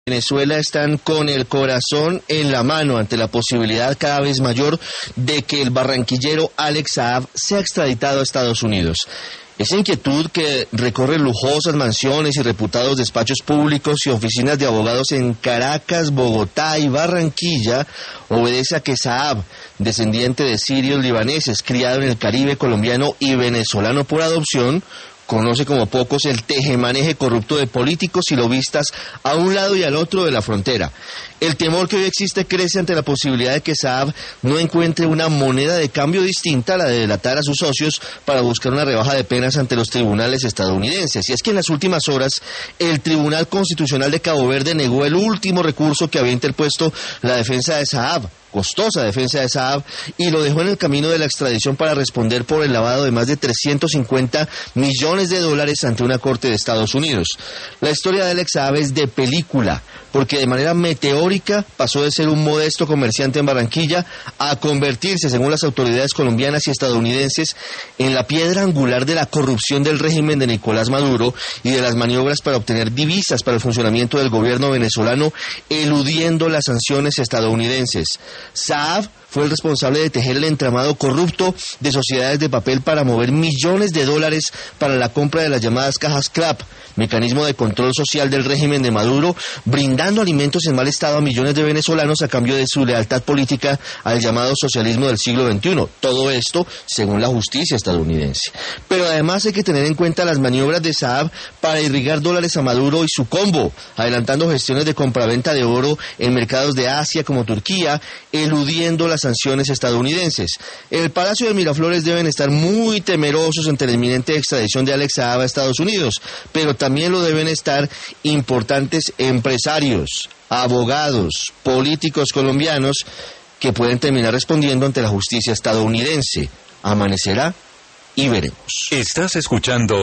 Venezuela están con el corazón en la mano ante la posibilidad cada vez mayor de que el barranquillero Alex Saab sea extraditado a Estados Unidos. Esa inquietud que recorre lujosas mansiones y reputados despachos públicos y oficinas de abogados en Caracas, Bogotá y Barranquilla obedece a que Saab, descendiente de sirios libaneses, criado en el Caribe colombiano y venezolano por adopción, conoce como pocos el tejemaneje corrupto de políticos y lobistas a un lado y al otro de la frontera. El temor que hoy existe crece ante la posibilidad de que Saab no encuentre una moneda de cambio distinta a la de delatar a sus socios para buscar una rebaja de penas ante los tribunales estadounidenses. Y es que en las últimas horas el Tribunal Constitucional de Cabo Verde negó el último recurso que había interpuesto la defensa de Saab, costosa defensa de Saab, y lo dejó en el camino de la extradición para responder por el lavado de más de 350 millones de dólares ante una corte de Estados Unidos. La historia de Alex Saab es de película, porque de manera meteórica pasó de ser un modesto comerciante en Barranquilla a convertirse, según las autoridades colombianas y estadounidenses, en la piedra angular de la corrupción del régimen de Nicolás Maduro y de las maniobras para obtener divisas para el funcionamiento del gobierno venezolano, eludiendo las sanciones estadounidenses. Saab fue el responsable de tejer el entramado corrupto de sociedades de papel para mover millones de dólares para la compra de las llamadas cajas CLAP, mecanismo de control social del régimen de Maduro, brindando alimentos en mal estado a millones de venezolanos a cambio de su lealtad política al llamado socialismo del siglo XXI. Todo esto según la justicia estadounidense. Pero además hay que tener en cuenta las maniobras de Saab para irrigar dólares a Maduro y su combo, adelantando gestiones de compraventa de oro en mercados de Asia como Turquía, eludiendo las sanciones estadounidenses. El Palacio de Miraflores deben estar muy temerosos ante la inminente extradición de Alex Saab a Estados Unidos, pero también lo deben estar importantes empresarios, abogados, políticos colombianos que pueden terminar respondiendo ante la justicia estadounidense. Amanecerá y veremos. Estás escuchando